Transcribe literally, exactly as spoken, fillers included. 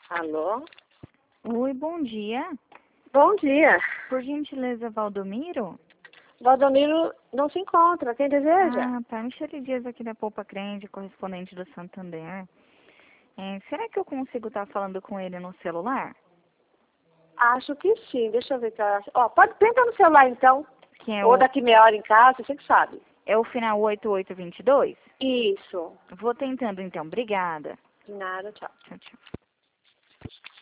Alô? Oi, bom dia. Bom dia. Por gentileza, Valdomiro? Valdomiro não se encontra. Quem deseja? Ah, tá. Michele Dias aqui da Poupa Crente, correspondente do Santander. É, será que eu consigo estar falando com ele no celular? Acho que sim. Deixa eu ver. Tá. Ó, pode tentar no celular então. Que é Ou o, daqui meia hora em casa, você que sabe. é o final oito oito dois dois? Isso. Vou tentando então. Obrigada. De nada, tchau. Tchau, tchau.